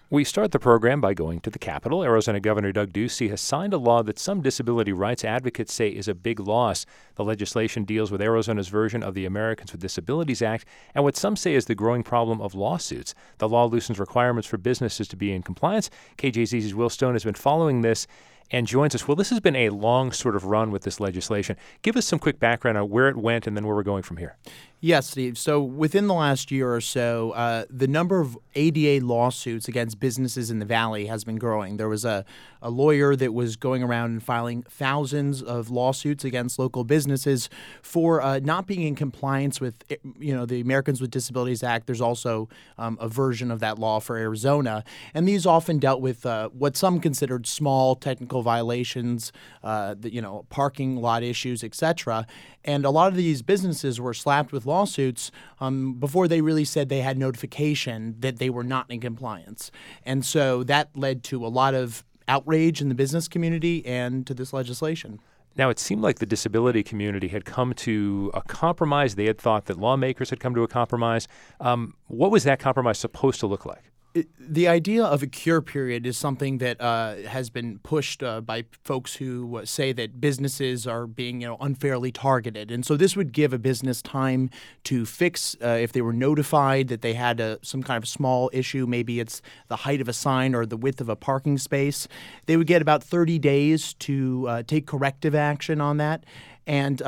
We start the program by going to the Capitol. Arizona Governor Doug Ducey has signed a law that some disability rights advocates say is a big loss. The legislation deals with Arizona's version of the Americans with Disabilities Act and what some say is the growing problem of lawsuits. The law loosens requirements for businesses to be in compliance. KJZZ's Will Stone has been following this and joins us. Well, this has been a long sort of run with this legislation. Give us some quick background on where it went and then where we're going from here. Yes, Steve. So within the last year or so, the number of ADA lawsuits against businesses in the Valley has been growing. There was a lawyer that was going around and filing thousands of lawsuits against local businesses for not being in compliance with, the Americans with Disabilities Act. There's also a version of that law for Arizona. And these often dealt with what some considered small technical violations, parking lot issues, etc. And a lot of these businesses were slapped with lawsuits before they really said they had notification that they were not in compliance. And so that led to a lot of outrage in the business community and to this legislation. Now, it seemed like the disability community had come to a compromise. They had thought that lawmakers had come to a compromise. What was that compromise supposed to look like? The idea of a cure period is something that has been pushed by folks who say that businesses are being unfairly targeted. And so this would give a business time to fix if they were notified that they had some kind of small issue. Maybe it's the height of a sign or the width of a parking space. They would get about 30 days to take corrective action on that. And,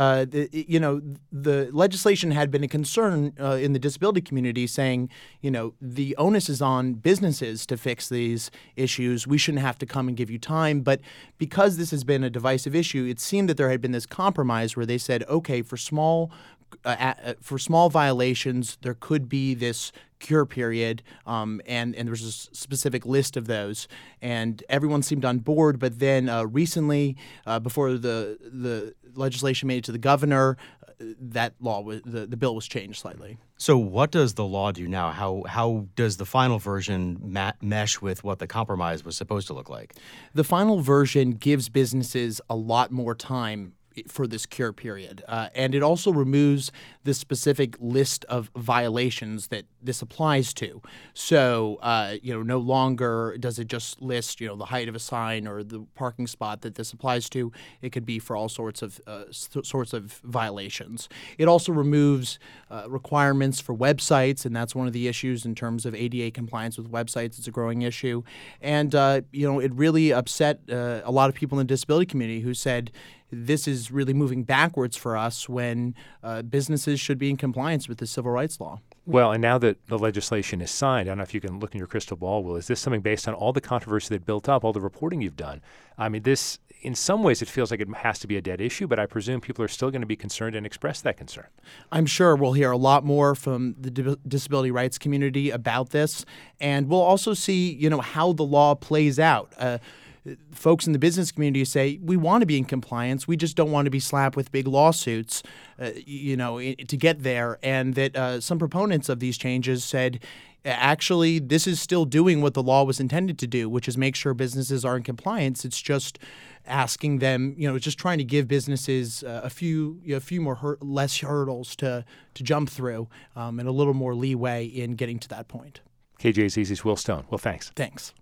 the legislation had been a concern in the disability community saying, the onus is on businesses to fix these issues. We shouldn't have to come and give you time. But because this has been a divisive issue, it seemed that there had been this compromise where they said, okay, for small violations, there could be this cure period, and there's a specific list of those, and everyone seemed on board. But then recently, before the legislation made it to the governor, that law the bill was changed slightly. So what does the law do now? How does the final version mesh with what the compromise was supposed to look like? The final version gives businesses a lot more time for this cure period. And it also removes the specific list of violations that this applies to. So, no longer does it just list, the height of a sign or the parking spot that this applies to. It could be for all sorts of violations. It also removes requirements for websites, and that's one of the issues in terms of ADA compliance with websites. It's a growing issue. And, it really upset a lot of people in the disability community who said, this is really moving backwards for us when businesses should be in compliance with the civil rights law. Well, and now that the legislation is signed, I don't know if you can look in your crystal ball, Will, is this something based on all the controversy that built up, all the reporting you've done? I mean, this, in some ways, it feels like it has to be a dead issue, but I presume people are still going to be concerned and express that concern. I'm sure we'll hear a lot more from the disability rights community about this, and we'll also see, how the law plays out. Folks in the business community say, we want to be in compliance. We just don't want to be slapped with big lawsuits, to get there. And that some proponents of these changes said, actually, this is still doing what the law was intended to do, which is make sure businesses are in compliance. It's just asking them, just trying to give businesses a few more less hurdles to jump through and a little more leeway in getting to that point. KJZZ's Will Stone. Well, thanks. Thanks.